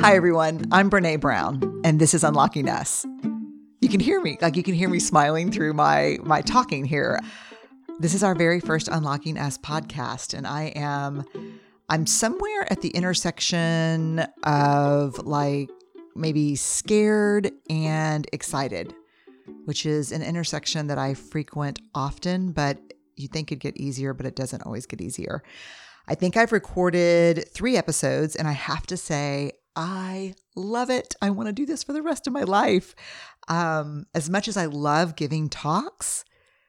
Hi, everyone. I'm Brene Brown, and this is Unlocking Us. You can hear me, smiling through my talking here. This is our very first Unlocking Us podcast, and I'm somewhere at the intersection of maybe scared and excited, which is an intersection that I frequent often, but you think it'd get easier, but it doesn't always get easier. I think I've recorded 3 episodes, and I have to say, I love it. I want to do this for the rest of my life. As much as I love giving talks,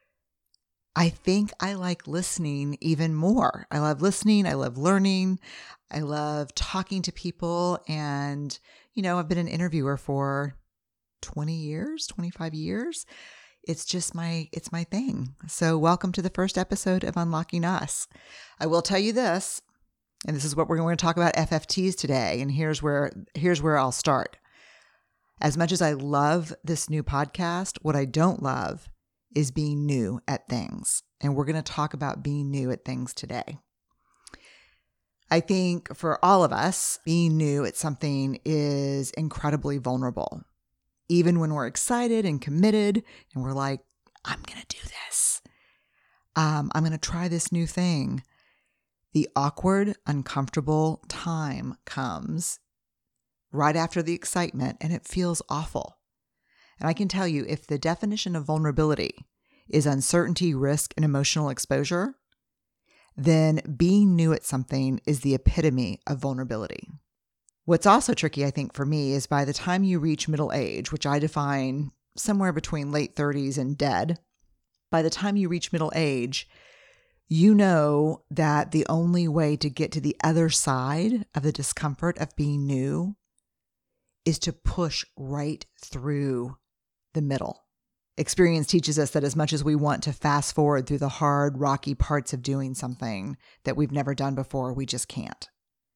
I think I like listening even more. I love listening. I love learning. I love talking to people. And, I've been an interviewer for 20 years, 25 years. It's my thing. So welcome to the first episode of Unlocking Us. I will tell you this, and this is what we're going to talk about FFTs today. And here's where I'll start. As much as I love this new podcast, what I don't love is being new at things. And we're going to talk about being new at things today. I think for all of us, being new at something is incredibly vulnerable. Even when we're excited and committed and we're like, I'm going to do this. I'm going to try this new thing. The awkward, uncomfortable time comes right after the excitement, and it feels awful. And I can tell you, if the definition of vulnerability is uncertainty, risk, and emotional exposure, then being new at something is the epitome of vulnerability. What's also tricky, I think, for me is by the time you reach middle age, which I define somewhere between late 30s and dead, by the time you reach middle age, you know that the only way to get to the other side of the discomfort of being new is to push right through the middle. Experience teaches us that as much as we want to fast forward through the hard, rocky parts of doing something that we've never done before, we just can't.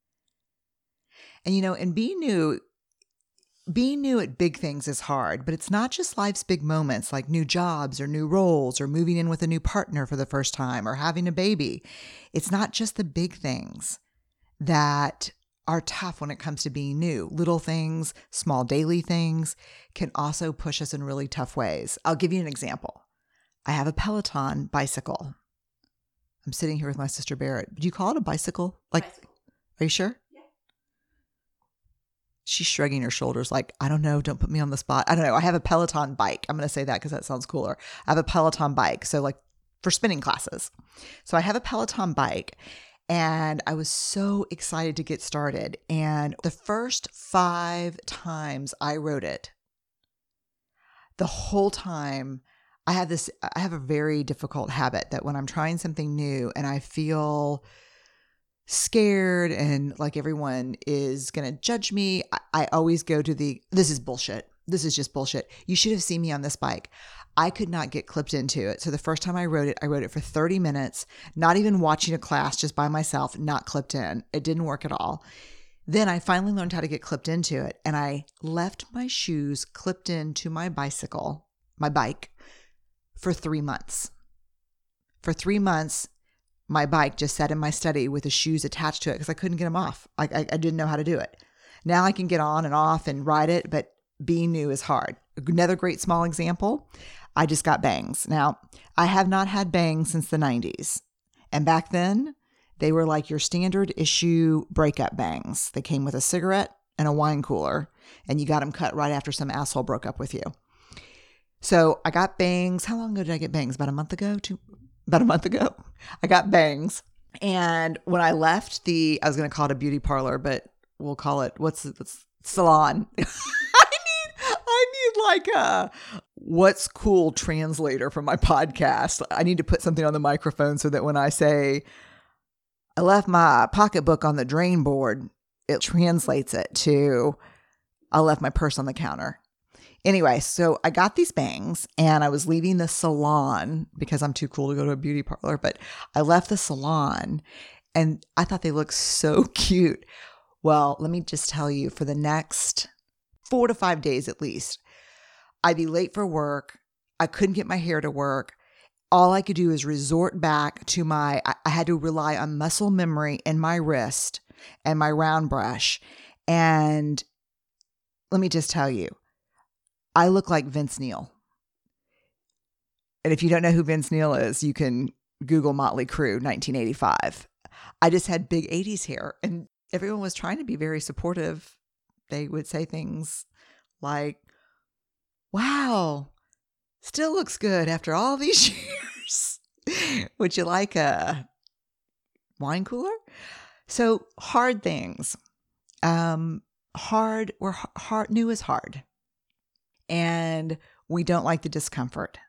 And being new at big things is hard, but it's not just life's big moments like new jobs or new roles or moving in with a new partner for the first time or having a baby. It's not just the big things that are tough when it comes to being new. Little things, small daily things can also push us in really tough ways. I'll give you an example. I have a Peloton bicycle. I'm sitting here with my sister Barrett. Do you call it a bicycle? Bicycle. Are you sure? She's shrugging her shoulders like, I don't know, don't put me on the spot. I don't know. I have a Peloton bike. I'm going to say that because that sounds cooler. I have a Peloton bike. So for spinning classes. So I have a Peloton bike and I was so excited to get started. And the first 5 times I rode it, the whole time I have a very difficult habit that when I'm trying something new and I feel scared and like everyone is going to judge me, I always go to this is bullshit. This is just bullshit. You should have seen me on this bike. I could not get clipped into it. So the first time I rode it for 30 minutes, not even watching a class, just by myself, not clipped in. It didn't work at all. Then I finally learned how to get clipped into it. And I left my shoes clipped into my bike, for 3 months. For 3 months, my bike just sat in my study with the shoes attached to it because I couldn't get them off. I didn't know how to do it. Now I can get on and off and ride it, but being new is hard. Another great small example, I just got bangs. Now, I have not had bangs since the 90s. And back then, they were like your standard issue breakup bangs. They came with a cigarette and a wine cooler, and you got them cut right after some asshole broke up with you. So I got bangs. How long ago did I get bangs? About a month ago? About a month ago, I got bangs. And when I left I was going to call it a beauty parlor, but we'll call it, what's salon. I need like a what's cool translator for my podcast. I need to put something on the microphone so that when I say, I left my pocketbook on the drain board, it translates it to, I left my purse on the counter. Anyway, so I got these bangs and I was leaving the salon because I'm too cool to go to a beauty parlor, but I left the salon and I thought they looked so cute. Well, let me just tell you, for the next 4 to 5 days at least, I'd be late for work. I couldn't get my hair to work. All I could do is resort back to I had to rely on muscle memory in my wrist and my round brush And let me just tell you, I look like Vince Neil. And if you don't know who Vince Neil is, you can Google Motley Crue 1985. I just had big 80s hair, and everyone was trying to be very supportive. They would say things like, wow, still looks good after all these years. Would you like a wine cooler? So hard things. New is hard. And we don't like the discomfort.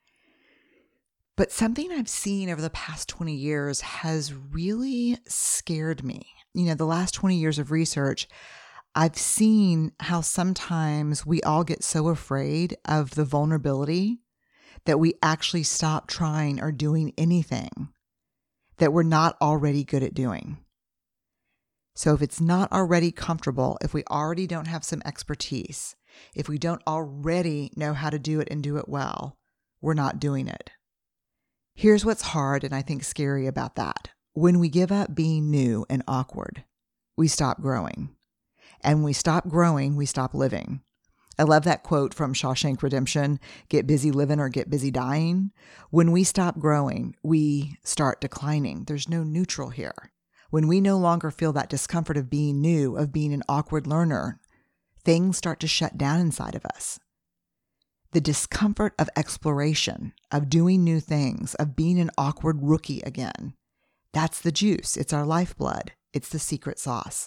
But something I've seen over the past 20 years has really scared me. The last 20 years of research, I've seen how sometimes we all get so afraid of the vulnerability that we actually stop trying or doing anything that we're not already good at doing. So if it's not already comfortable, if we already don't have some expertise, if we don't already know how to do it and do it well, we're not doing it. Here's what's hard and I think scary about that. When we give up being new and awkward, we stop growing. And when we stop growing, we stop living. I love that quote from Shawshank Redemption, get busy living or get busy dying. When we stop growing, we start declining. There's no neutral here. When we no longer feel that discomfort of being new, of being an awkward learner, things start to shut down inside of us. The discomfort of exploration, of doing new things, of being an awkward rookie again, that's the juice. It's our lifeblood. It's the secret sauce.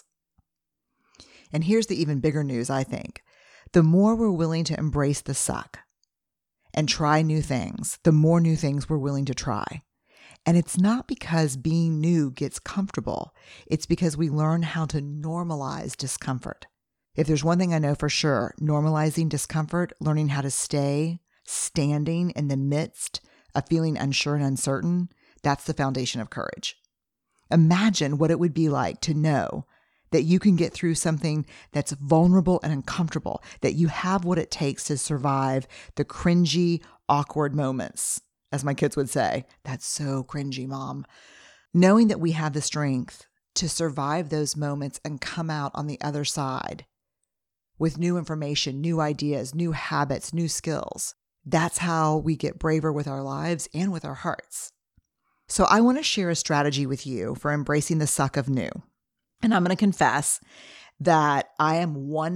And here's the even bigger news, I think. The more we're willing to embrace the suck and try new things, the more new things we're willing to try. And it's not because being new gets comfortable. It's because we learn how to normalize discomfort. If there's one thing I know for sure, normalizing discomfort, learning how to stay standing in the midst of feeling unsure and uncertain, that's the foundation of courage. Imagine what it would be like to know that you can get through something that's vulnerable and uncomfortable, that you have what it takes to survive the cringy, awkward moments. As my kids would say, that's so cringy, Mom. Knowing that we have the strength to survive those moments and come out on the other side with new information, new ideas, new habits, new skills. That's how we get braver with our lives and with our hearts. So I want to share a strategy with you for embracing the suck of new. And I'm going to confess that I am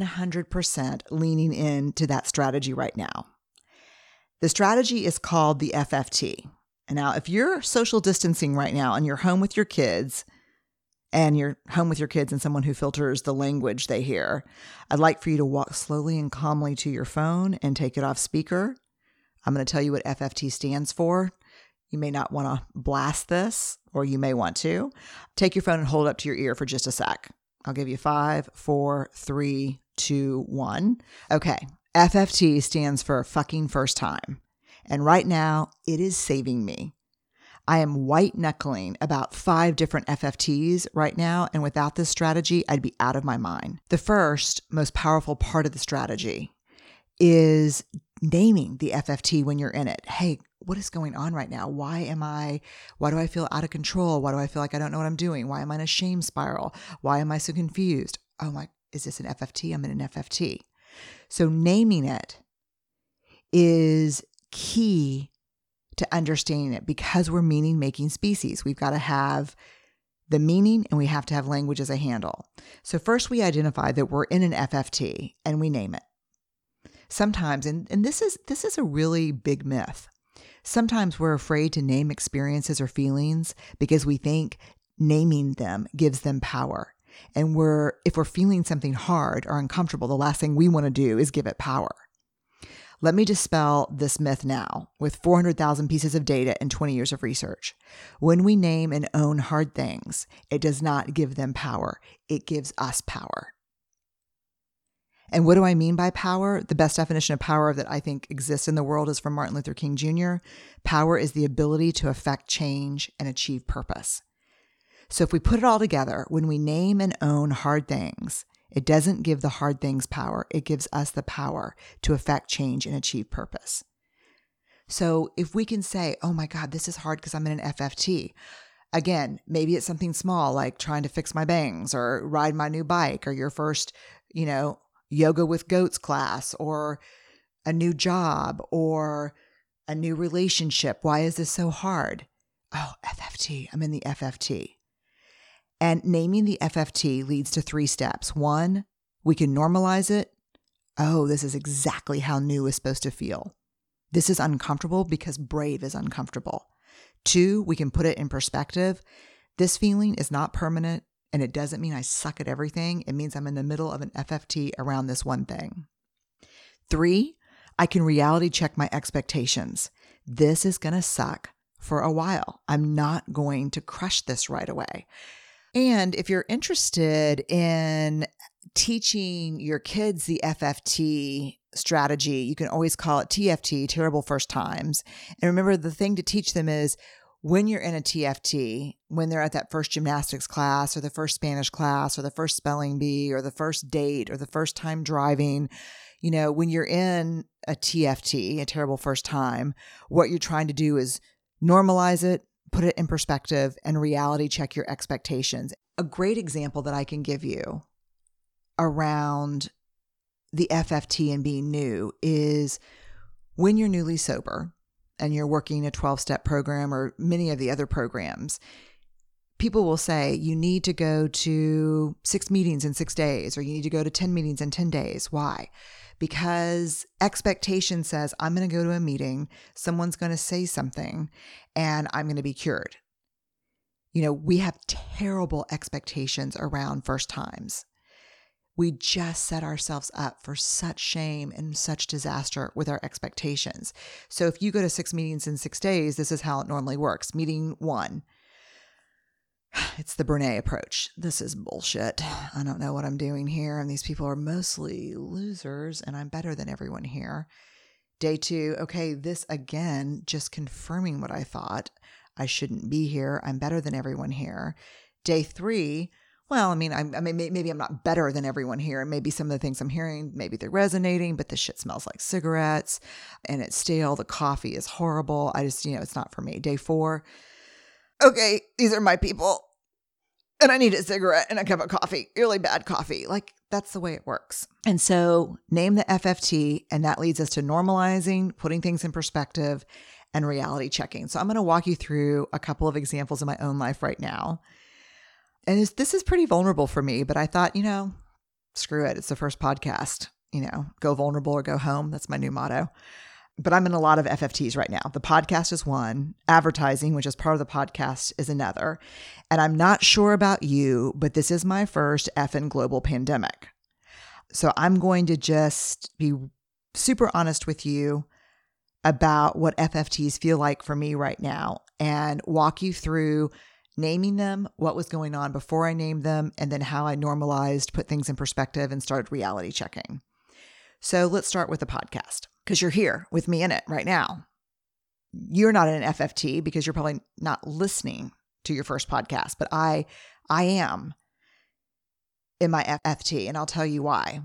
100% leaning into that strategy right now. The strategy is called the FFT. And now, if you're social distancing right now and you're home with your kids, and someone who filters the language they hear, I'd like for you to walk slowly and calmly to your phone and take it off speaker. I'm going to tell you what FFT stands for. You may not want to blast this, or you may want to. Take your phone and hold it up to your ear for just a sec. I'll give you 5, 4, 3, 2, 1. Okay. FFT stands for fucking first time. And right now, it is saving me. I am white knuckling about 5 different FFTs right now. And without this strategy, I'd be out of my mind. The first, most powerful part of the strategy is naming the FFT when you're in it. Hey, what is going on right now? Why do I feel out of control? Why do I feel like I don't know what I'm doing? Why am I in a shame spiral? Why am I so confused? Is this an FFT? I'm in an FFT. So naming it is key to understanding it, because we're meaning-making species. We've got to have the meaning and we have to have language as a handle. So first we identify that we're in an FFT and we name it. Sometimes, and this is a really big myth, sometimes we're afraid to name experiences or feelings because we think naming them gives them power. And if we're feeling something hard or uncomfortable, the last thing we want to do is give it power. Let me dispel this myth now with 400,000 pieces of data and 20 years of research. When we name and own hard things, it does not give them power. It gives us power. And what do I mean by power? The best definition of power that I think exists in the world is from Martin Luther King Jr. Power is the ability to affect change and achieve purpose. So if we put it all together, when we name and own hard things, it doesn't give the hard things power. It gives us the power to affect change and achieve purpose. So if we can say, oh my God, this is hard because I'm in an FFT. Again, maybe it's something small like trying to fix my bangs or ride my new bike or your first, yoga with goats class or a new job or a new relationship. Why is this so hard? Oh, FFT. I'm in the FFT. And naming the FFT leads to 3 steps. 1, we can normalize it. Oh, this is exactly how new is supposed to feel. This is uncomfortable because brave is uncomfortable. 2, we can put it in perspective. This feeling is not permanent, and it doesn't mean I suck at everything. It means I'm in the middle of an FFT around this one thing. 3, I can reality check my expectations. This is going to suck for a while. I'm not going to crush this right away. And if you're interested in teaching your kids the FFT strategy, you can always call it TFT, terrible first times. And remember, the thing to teach them is when you're in a TFT, when they're at that first gymnastics class or the first Spanish class or the first spelling bee or the first date or the first time driving, when you're in a TFT, a terrible first time, what you're trying to do is normalize it, put it in perspective, and reality check your expectations. A great example that I can give you around the FFT and being new is when you're newly sober and you're working a 12-step program or many of the other programs, people will say you need to go to 6 meetings in 6 days, or you need to go to 10 meetings in 10 days. Why? Because expectation says I'm going to go to a meeting, someone's going to say something, and I'm going to be cured. We have terrible expectations around first times. We just set ourselves up for such shame and such disaster with our expectations. So if you go to 6 meetings in 6 days, this is how it normally works. Meeting 1. It's the Brene approach. This is bullshit. I don't know what I'm doing here. And these people are mostly losers and I'm better than everyone here. Day 2. Okay, this again, just confirming what I thought. I shouldn't be here. I'm better than everyone here. Day 3. Well, maybe I'm not better than everyone here. Maybe some of the things I'm hearing, maybe they're resonating, but the shit smells like cigarettes and it's stale. The coffee is horrible. I just, it's not for me. Day 4. Okay, these are my people and I need a cigarette and a cup of coffee, really bad coffee. Like that's the way it works. And so name the FFT, and that leads us to normalizing, putting things in perspective, and reality checking. So I'm going to walk you through a couple of examples in my own life right now. And this is pretty vulnerable for me, but I thought, screw it. It's the first podcast, go vulnerable or go home. That's my new motto. But I'm in a lot of FFTs right now. The podcast is one. Advertising, which is part of the podcast, is another. And I'm not sure about you, but this is my first effing global pandemic. So I'm going to just be super honest with you about what FFTs feel like for me right now and walk you through naming them, what was going on before I named them, and then how I normalized, put things in perspective, and started reality checking. So let's start with the podcast, because you're here with me in it right now. You're not in an FFT because you're probably not listening to your first podcast, but I am in my FFT, and I'll tell you why.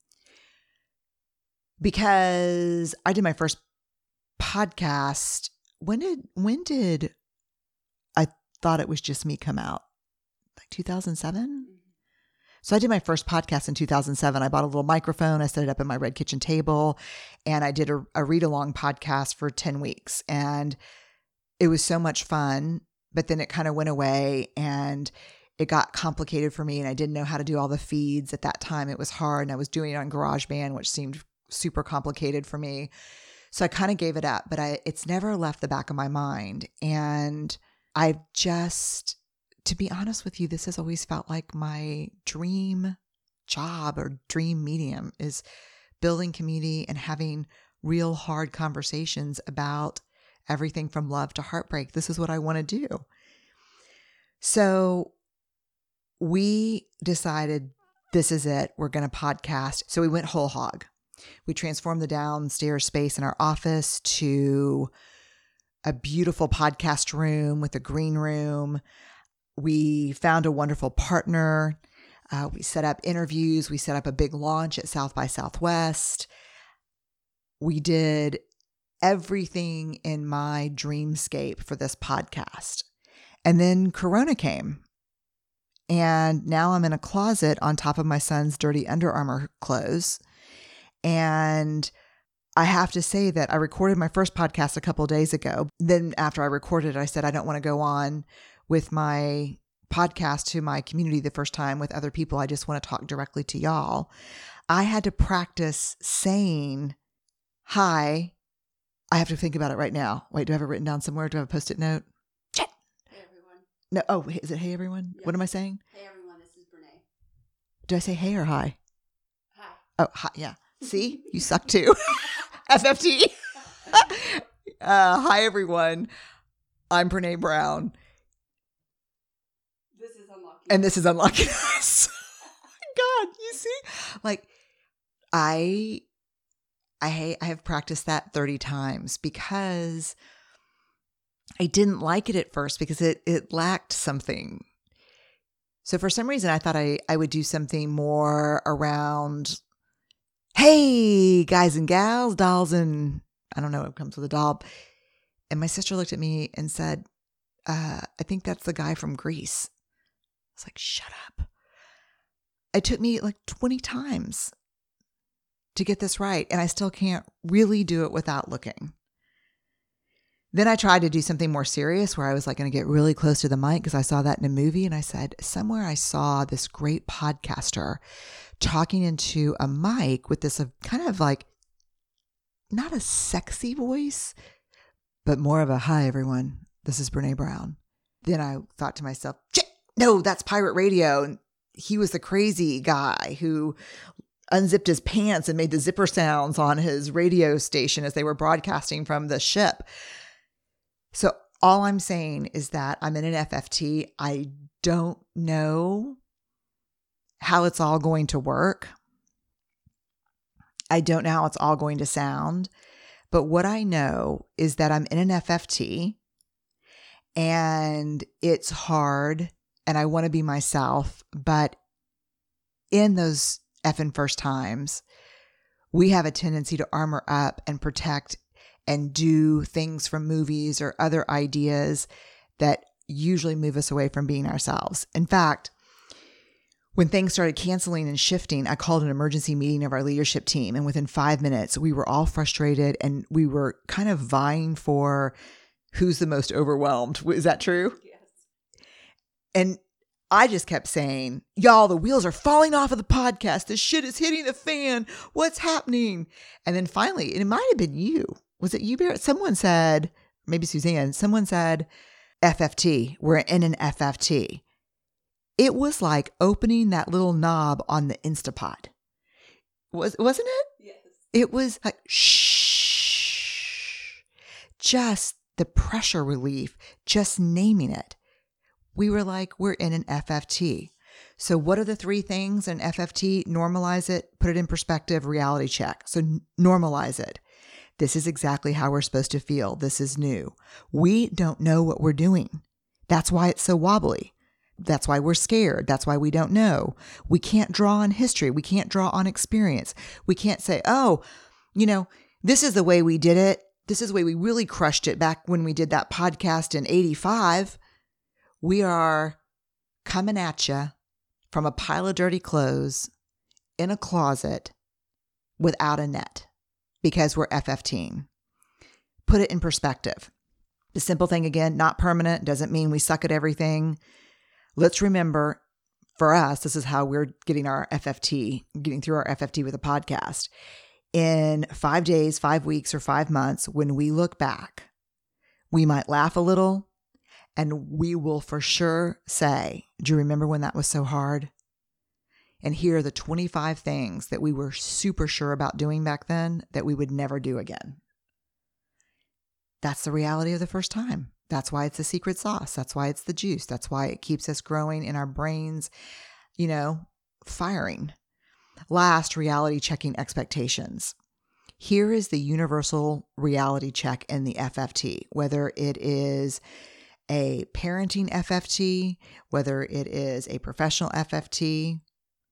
Because I did my first podcast. When did I thought it was just me come out? Like 2007? So I did my first podcast in 2007. I bought a little microphone. I set it up at my red kitchen table, and I did a read-along podcast for 10 weeks. And it was so much fun, but then it kind of went away and it got complicated for me, and I didn't know how to do all the feeds at that time. It was hard, and I was doing it on GarageBand, which seemed super complicated for me. So I kind of gave it up, but it's never left the back of my mind. And I've just, to be honest with you, this has always felt like my dream job or dream medium is building community and having real hard conversations about everything from love to heartbreak. This is what I want to do. So we decided this is it. We're going to podcast. So we went whole hog. We transformed the downstairs space in our office to a beautiful podcast room with a green room. We found a wonderful partner. We set up interviews. We set up a big launch at South by Southwest. We did everything in my dreamscape for this podcast. And then Corona came. And now I'm in a closet on top of my son's dirty Under Armour clothes. And I have to say that I recorded my first podcast a couple of days ago. Then after I recorded it, I said, I don't want to go on with my podcast to my community the first time with other people. I just want to talk directly to y'all. I had to practice saying hi. I have to think about it right now. Wait, do I have it written down somewhere? Do I have a Post-it note? Hey, everyone. No. Oh, is it hey, everyone? Yeah. What am I saying? Hey, everyone. This is Brene. Do I say hey or hi? Hi. Oh, hi. Yeah. See, you suck too. FFT. Hi, everyone. I'm Brene Brown. This is Unlocking. And this is Unlocking Us. God, you see? Like, I have practiced that 30 times because I didn't like it at first because it lacked something. So for some reason, I thought I would do something more around, hey, guys and gals, dolls, and I don't know what comes with a doll. And my sister looked at me and said, I think that's the guy from Grease. I was like, shut up. It took me like 20 times to get this right. And I still can't really do it without looking. Then I tried to do something more serious where I was like going to get really close to the mic because I saw that in a movie. And I said, somewhere I saw this great podcaster talking into a mic with this kind of like, not a sexy voice, but more of a, hi, everyone. This is Brene Brown. Then I thought to myself, no, that's pirate radio. And he was the crazy guy who unzipped his pants and made the zipper sounds on his radio station as they were broadcasting from the ship. So all I'm saying is that I'm in an FFT. I don't know how it's all going to work. I don't know how it's all going to sound. But what I know is that I'm in an FFT and it's hard and I want to be myself. But in those effing first times, we have a tendency to armor up and protect and do things from movies or other ideas that usually move us away from being ourselves. In fact, when things started canceling and shifting, I called an emergency meeting of our leadership team. And within 5 minutes, we were all frustrated and we were kind of vying for who's the most overwhelmed. Is that true? Yes. And I just kept saying, y'all, the wheels are falling off of the podcast. This shit is hitting the fan. What's happening? And then finally, and it might have been you. Was it you, Barrett? Someone said, maybe Suzanne, someone said, FFT. We're in an FFT. It was like opening that little knob on the Instapot. Wasn't it? Yes. It was like, shh. Just the pressure relief, just naming it. We were like, we're in an FFT. So what are the 3 things in FFT? Normalize it, put it in perspective, reality check. So normalize it. This is exactly how we're supposed to feel. This is new. We don't know what we're doing. That's why it's so wobbly. That's why we're scared. That's why we don't know. We can't draw on history. We can't draw on experience. We can't say, oh, this is the way we did it. This is the way we really crushed it back when we did that podcast in 85. We are coming at you from a pile of dirty clothes in a closet without a net because we're FFTing. Put it in perspective. The simple thing again, not permanent, doesn't mean we suck at everything. Let's remember, for us, this is how we're getting through our FFT with a podcast. In 5 days, 5 weeks, or 5 months, when we look back, we might laugh a little and we will for sure say, do you remember when that was so hard? And here are the 25 things that we were super sure about doing back then that we would never do again. That's the reality of the first time. That's why it's the secret sauce. That's why it's the juice. That's why it keeps us growing in our brains, firing. Last, reality checking expectations. Here is the universal reality check in the FFT, whether it is a parenting FFT, whether it is a professional FFT.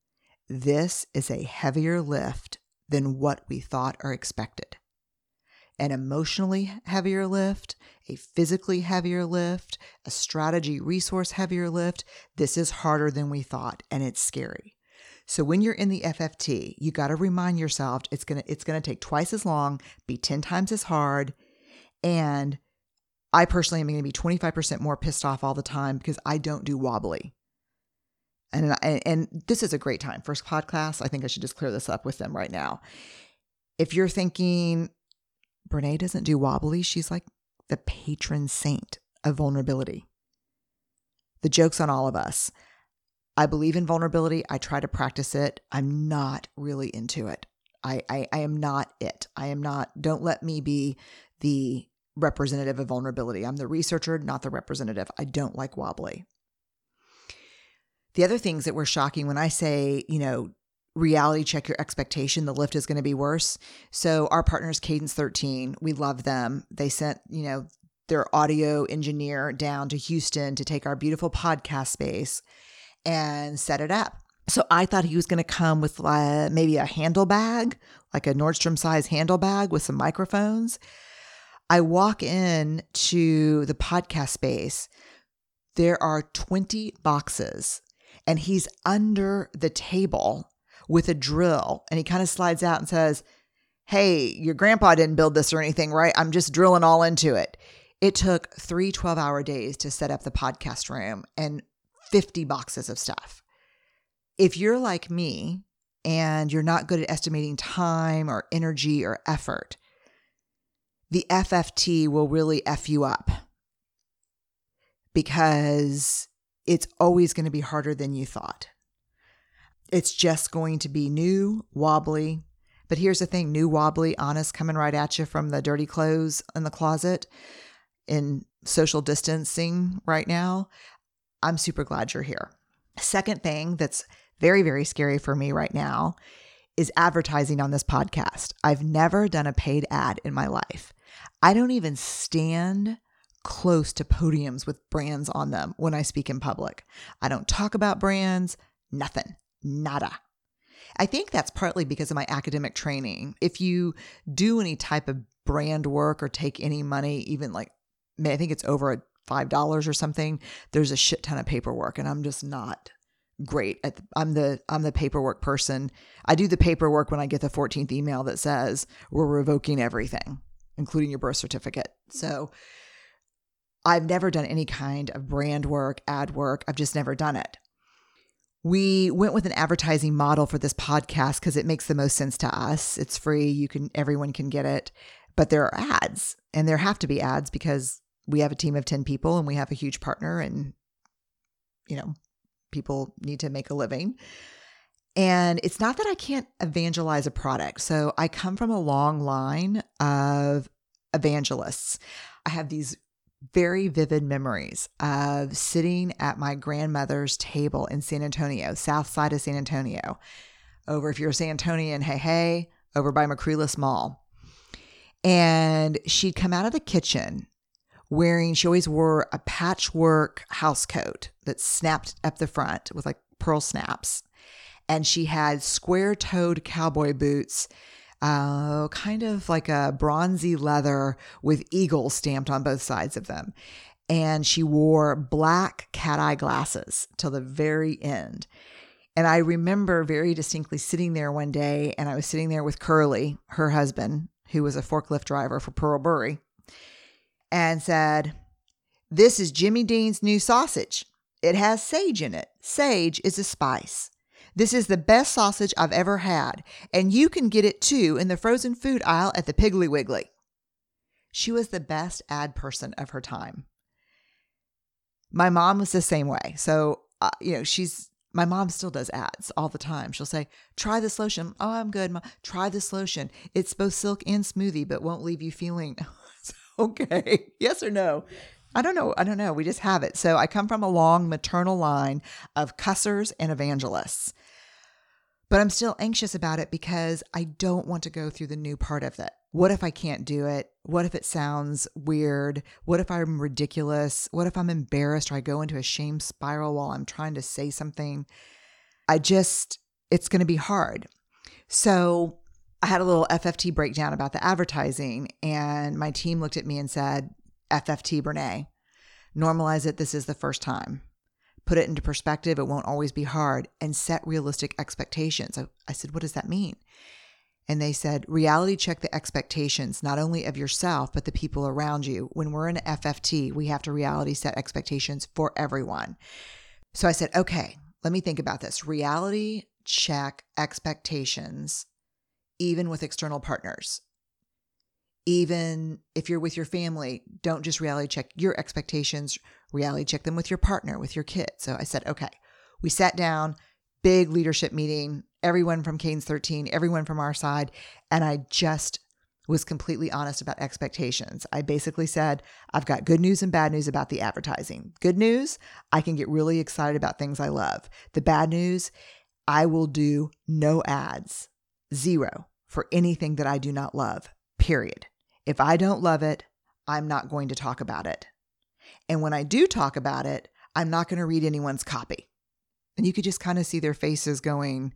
This is a heavier lift than what we thought or expected. an emotionally heavier lift, a physically heavier lift, a strategy resource heavier lift. This is harder than we thought, and it's scary. So when you're in the FFT, you got to remind yourself it's going to take twice as long, be 10 times as hard, and I personally am going to be 25% more pissed off all the time because I don't do wobbly. And this is a great time. First podcast, I think I should just clear this up with them right now. If you're thinking, Brene doesn't do wobbly, she's like the patron saint of vulnerability. The joke's on all of us. I believe in vulnerability. I try to practice it. I'm not really into it. I am not it. I am not, don't let me be the representative of vulnerability. I'm the researcher, not the representative. I don't like wobbly. The other things that were shocking when I say, reality check your expectation, the lift is going to be worse. So our partners, Cadence 13, we love them. They sent, their audio engineer down to Houston to take our beautiful podcast space and set it up. So I thought he was going to come with maybe a handle bag, like a Nordstrom size handle bag with some microphones. I walk in to the podcast space. There are 20 boxes and he's under the table with a drill, and he kind of slides out and says, "Hey, your grandpa didn't build this or anything, right? I'm just drilling all into it." It took 3 12-hour days to set up the podcast room and 50 boxes of stuff. If you're like me and you're not good at estimating time or energy or effort, the FFT will really F you up because it's always going to be harder than you thought. It's just going to be new, wobbly. But here's the thing, new, wobbly, honest, coming right at you from the dirty clothes in the closet in social distancing right now. I'm super glad you're here. Second thing that's very, very scary for me right now is advertising on this podcast. I've never done a paid ad in my life. I don't even stand close to podiums with brands on them when I speak in public. I don't talk about brands, nothing. Nada. I think that's partly because of my academic training. If you do any type of brand work or take any money, even I think it's over $5 or something, there's a shit ton of paperwork, and I'm just not great at. I'm the paperwork person. I do the paperwork when I get the 14th email that says we're revoking everything, including your birth certificate. So I've never done any kind of brand work, ad work. I've just never done it. We went with an advertising model for this podcast because it makes the most sense to us. It's free. Everyone can get it, but there are ads, and there have to be ads because we have a team of 10 people and we have a huge partner, and, people need to make a living. And it's not that I can't evangelize a product. So I come from a long line of evangelists. I have these very vivid memories of sitting at my grandmother's table in San Antonio, south side of San Antonio, over, if you're a San Antonian, hey, over by Macrelis Mall. And she'd come out of the kitchen she always wore a patchwork house coat that snapped up the front with pearl snaps. And she had square-toed cowboy boots, kind of like a bronzy leather with eagles stamped on both sides of them. And she wore black cat-eye glasses till the very end. And I remember very distinctly sitting there one day, and I was sitting there with Curly, her husband, who was a forklift driver for Pearl Bury, and said, "This is Jimmy Dean's new sausage. It has sage in it. Sage is a spice. This is the best sausage I've ever had, and you can get it too in the frozen food aisle at the Piggly Wiggly." She was the best ad person of her time. My mom was the same way. So, my mom still does ads all the time. She'll say, "Try this lotion." "Oh, I'm good, Mom. Try this lotion. It's both silk and smoothie, but won't leave you feeling..." Okay. Yes or no? I don't know. We just have it. So I come from a long maternal line of cussers and evangelists. But I'm still anxious about it because I don't want to go through the new part of it. What if I can't do it? What if it sounds weird? What if I'm ridiculous? What if I'm embarrassed or I go into a shame spiral while I'm trying to say something? It's going to be hard. So I had a little FFT breakdown about the advertising, and my team looked at me and said, FFT, Brene, normalize it. This is the first time. Put it into perspective. It won't always be hard, and set realistic expectations. I said, what does that mean? And they said, reality check the expectations, not only of yourself, but the people around you. When we're in FFT, we have to reality set expectations for everyone. So I said, okay, let me think about this. Reality check expectations, even with external partners. Even if you're with your family, don't just reality check your expectations, reality check them with your partner, with your kids. So I said, okay, we sat down, big leadership meeting, everyone from Canes 13, everyone from our side. And I just was completely honest about expectations. I basically said, I've got good news and bad news about the advertising. Good news, I can get really excited about things I love. The bad news, I will do no ads, zero, for anything that I do not love, period. If I don't love it, I'm not going to talk about it. And when I do talk about it, I'm not going to read anyone's copy. And you could just kind of see their faces going,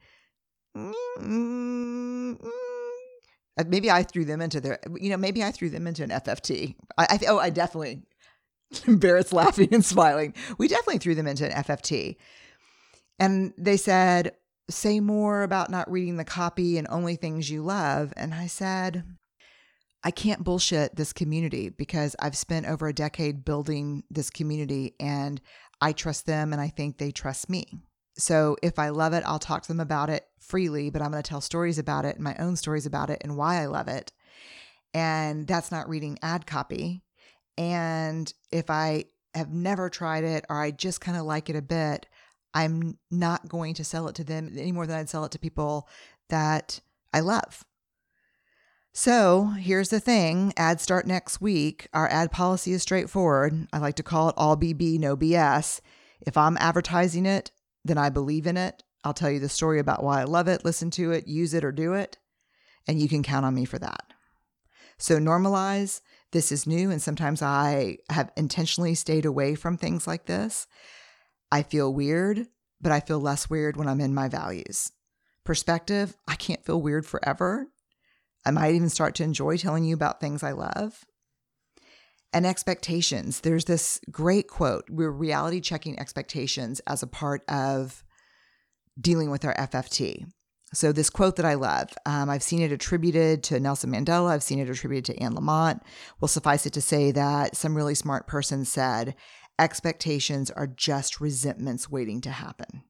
maybe I threw them into maybe I threw them into an FFT. I definitely, Barrett's laughing and smiling. We definitely threw them into an FFT. And they said, say more about not reading the copy and only things you love. And I said, I can't bullshit this community because I've spent over a decade building this community and I trust them and I think they trust me. So if I love it, I'll talk to them about it freely, but I'm going to tell stories about it and my own stories about it and why I love it. And that's not reading ad copy. And if I have never tried it or I just kind of like it a bit, I'm not going to sell it to them any more than I'd sell it to people that I love. So here's the thing. Ads start next week. Our ad policy is straightforward. I like to call it all BB, no BS. If I'm advertising it, then I believe in it. I'll tell you the story about why I love it, listen to it, use it, or do it. And you can count on me for that. So normalize. This is new. And sometimes I have intentionally stayed away from things like this. I feel weird, but I feel less weird when I'm in my values. Perspective. I can't feel weird forever. I might even start to enjoy telling you about things I love. And expectations. There's this great quote. We're reality checking expectations as a part of dealing with our FFT. So this quote that I love, I've seen it attributed to Nelson Mandela. I've seen it attributed to Anne Lamott. Well, suffice it to say that some really smart person said, expectations are just resentments waiting to happen.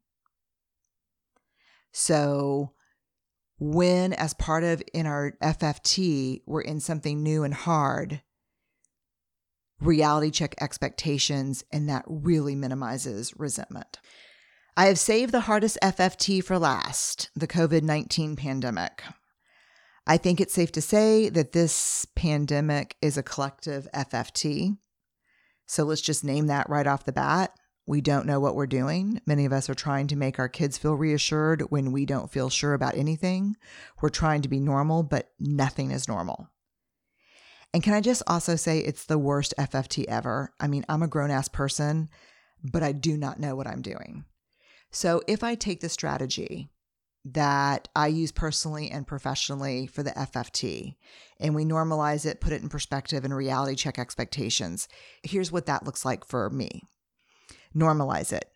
So when, as part of in our FFT, we're in something new and hard, reality check expectations, and that really minimizes resentment. I have saved the hardest FFT for last, the COVID-19 pandemic. I think it's safe to say that this pandemic is a collective FFT. So let's just name that right off the bat. We don't know what we're doing. Many of us are trying to make our kids feel reassured when we don't feel sure about anything. We're trying to be normal, but nothing is normal. And can I just also say it's the worst FFT ever? I mean, I'm a grown-ass person, but I do not know what I'm doing. So if I take the strategy that I use personally and professionally for the FFT, and we normalize it, put it in perspective, and reality check expectations, here's what that looks like for me. Normalize it.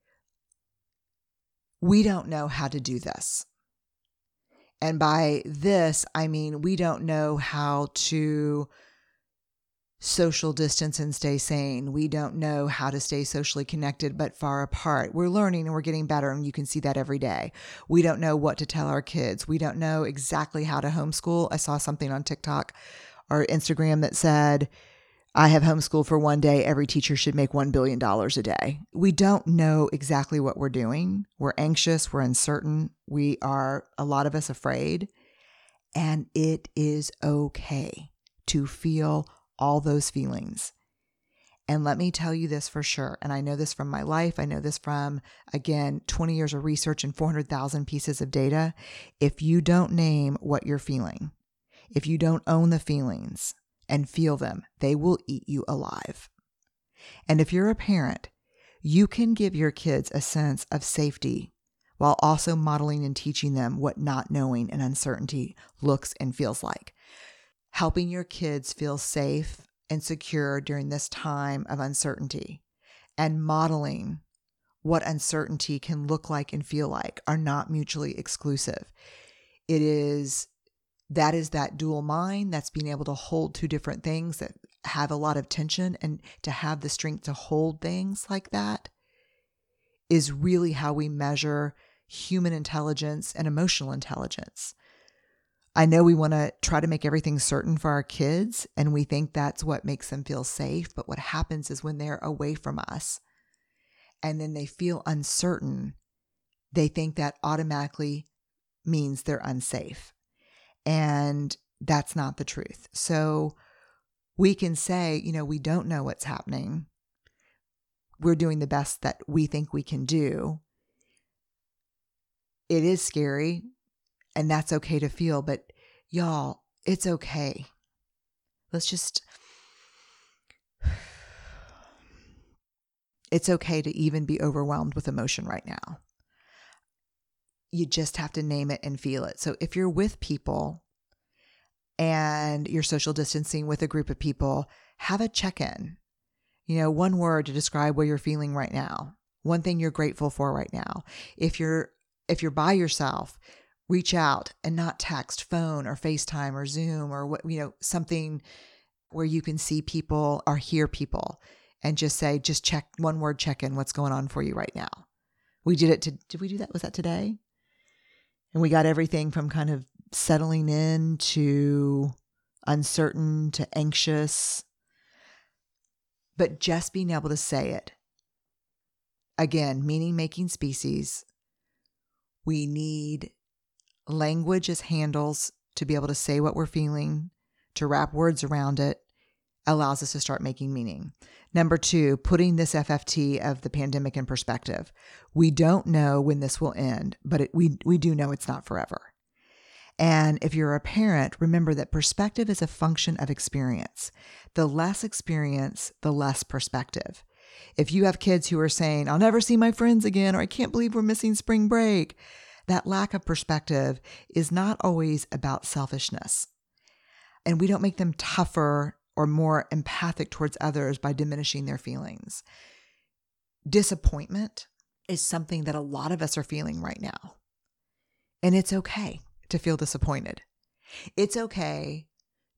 We don't know how to do this. And by this, I mean, we don't know how to social distance and stay sane. We don't know how to stay socially connected but far apart. We're learning and we're getting better, and you can see that every day. We don't know what to tell our kids. We don't know exactly how to homeschool. I saw something on TikTok or Instagram that said, I have homeschooled for one day. Every teacher should make $1 billion a day. We don't know exactly what we're doing. We're anxious. We're uncertain. We are, a lot of us, afraid. And it is okay to feel all those feelings. And let me tell you this for sure. And I know this from my life. I know this from, again, 20 years of research and 400,000 pieces of data. If you don't name what you're feeling, if you don't own the feelings and feel them, they will eat you alive. And if you're a parent, you can give your kids a sense of safety while also modeling and teaching them what not knowing and uncertainty looks and feels like. Helping your kids feel safe and secure during this time of uncertainty and modeling what uncertainty can look like and feel like are not mutually exclusive. That is that dual mind that's being able to hold two different things that have a lot of tension, and to have the strength to hold things like that is really how we measure human intelligence and emotional intelligence. I know we want to try to make everything certain for our kids, and we think that's what makes them feel safe. But what happens is when they're away from us and then they feel uncertain, they think that automatically means they're unsafe. And that's not the truth. So we can say, we don't know what's happening. We're doing the best that we think we can do. It is scary, and that's okay to feel, but y'all, it's okay. It's okay to even be overwhelmed with emotion right now. You just have to name it and feel it. So if you're with people and you're social distancing with a group of people, have a check-in. One word to describe what you're feeling right now. One thing you're grateful for right now. If you're by yourself, reach out and not text, phone or FaceTime or Zoom or something where you can see people or hear people, and just check one word, check in, what's going on for you right now. We did it. Did we do that? Was that today? And we got everything from kind of settling in to uncertain to anxious. But just being able to say it. Again, meaning-making species. We need language as handles to be able to say what we're feeling, to wrap words around it, allows us to start making meaning. Number 2, putting this FFT of the pandemic in perspective. We don't know when this will end, but we do know it's not forever. And if you're a parent, remember that perspective is a function of experience. The less experience, the less perspective. If you have kids who are saying, I'll never see my friends again, or I can't believe we're missing spring break, that lack of perspective is not always about selfishness. And we don't make them tougher or more empathic towards others by diminishing their feelings. Disappointment is something that a lot of us are feeling right now. And it's okay to feel disappointed. It's okay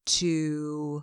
to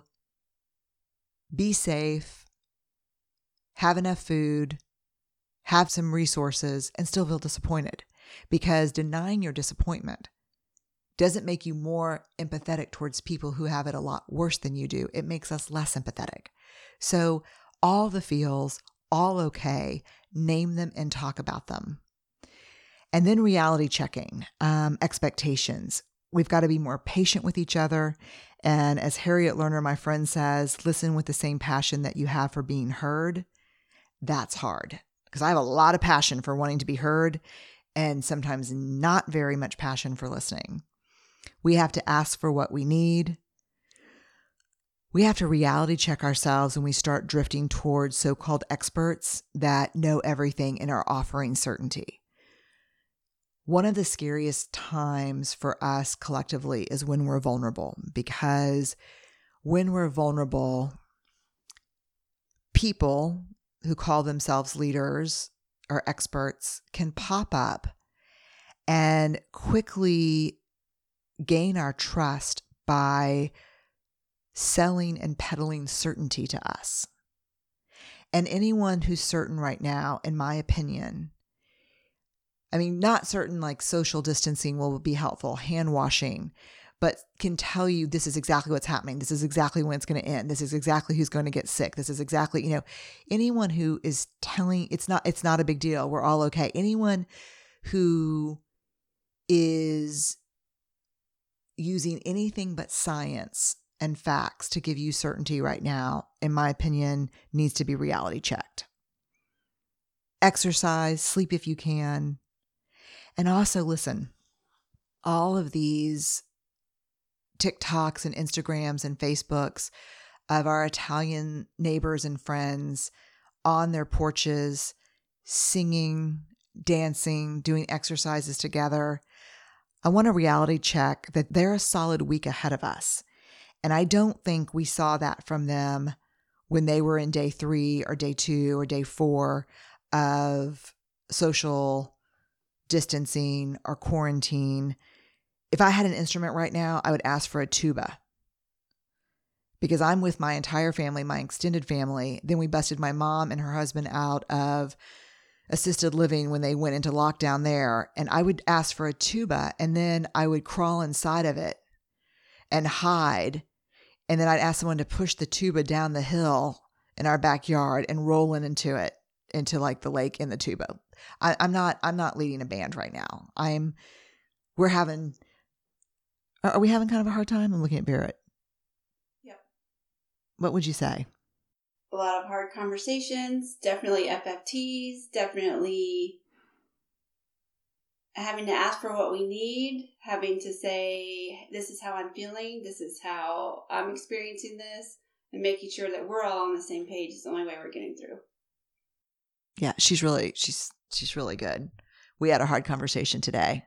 be safe, have enough food, have some resources, and still feel disappointed. Because denying your disappointment doesn't make you more empathetic towards people who have it a lot worse than you do. It makes us less empathetic. So all the feels, all okay, name them and talk about them. And then reality checking, expectations. We've got to be more patient with each other. And as Harriet Lerner, my friend, says, listen with the same passion that you have for being heard. That's hard because I have a lot of passion for wanting to be heard and sometimes not very much passion for listening. We have to ask for what we need. We have to reality check ourselves when we start drifting towards so-called experts that know everything and are offering certainty. One of the scariest times for us collectively is when we're vulnerable, because when we're vulnerable, people who call themselves leaders or experts can pop up and quickly gain our trust by selling and peddling certainty to us. And anyone who's certain right now, in my opinion, not certain like social distancing will be helpful, hand washing, but can tell you this is exactly what's happening. This is exactly when it's going to end. This is exactly who's going to get sick. This is exactly, anyone who is telling it's not a big deal. We're all okay. Anyone who is using anything but science and facts to give you certainty right now, in my opinion, needs to be reality checked. Exercise, sleep if you can. And also listen, all of these TikToks and Instagrams and Facebooks of our Italian neighbors and friends on their porches, singing, dancing, doing exercises together. I want a reality check that they're a solid week ahead of us. And I don't think we saw that from them when they were in day 3 or day 2 or day 4 of social distancing or quarantine. If I had an instrument right now, I would ask for a tuba, because I'm with my entire family, my extended family. Then we busted my mom and her husband out of assisted living when they went into lockdown there. And I would ask for a tuba, and then I would crawl inside of it and hide. And then I'd ask someone to push the tuba down the hill in our backyard and roll into it, into like the lake in the tuba. I'm not leading a band right now. Are we having kind of a hard time? I'm looking at Barrett. Yep. What would you say? A lot of hard conversations, definitely FFTs, definitely having to ask for what we need, having to say, this is how I'm feeling, this is how I'm experiencing this, and making sure that we're all on the same page is the only way we're getting through. Yeah, she's really good. We had a hard conversation today.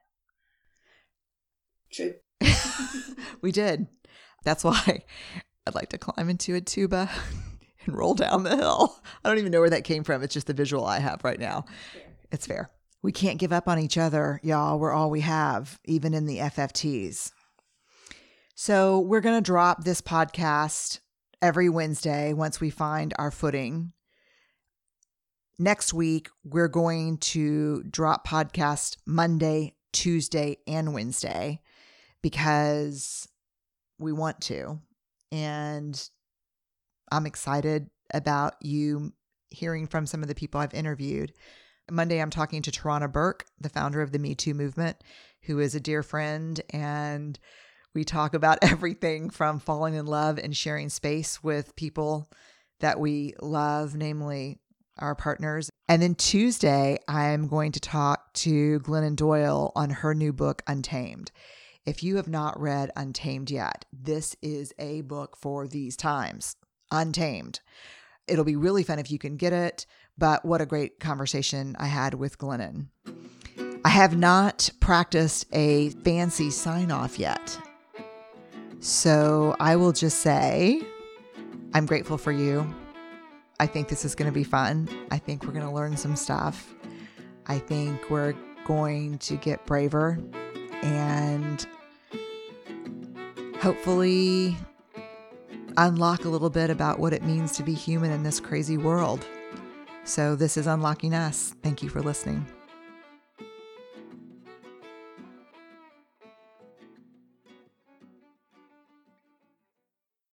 True. We did. That's why I'd like to climb into a tuba and roll down the hill. I don't even know where that came from. It's just the visual I have right now. It's fair. We can't give up on each other, y'all. We're all we have, even in the FFTs. So we're going to drop this podcast every Wednesday once we find our footing. Next week, we're going to drop podcast Monday, Tuesday, and Wednesday because we want to. And I'm excited about you hearing from some of the people I've interviewed. Monday, I'm talking to Tarana Burke, the founder of the Me Too movement, who is a dear friend. And we talk about everything from falling in love and sharing space with people that we love, namely our partners. And then Tuesday, I'm going to talk to Glennon Doyle on her new book, Untamed. If you have not read Untamed yet, this is a book for these times. Untamed. It'll be really fun if you can get it, but what a great conversation I had with Glennon. I have not practiced a fancy sign-off yet. So I will just say, I'm grateful for you. I think this is going to be fun. I think we're going to learn some stuff. I think we're going to get braver and hopefully unlock a little bit about what it means to be human in this crazy world. So this is Unlocking Us. Thank you for listening.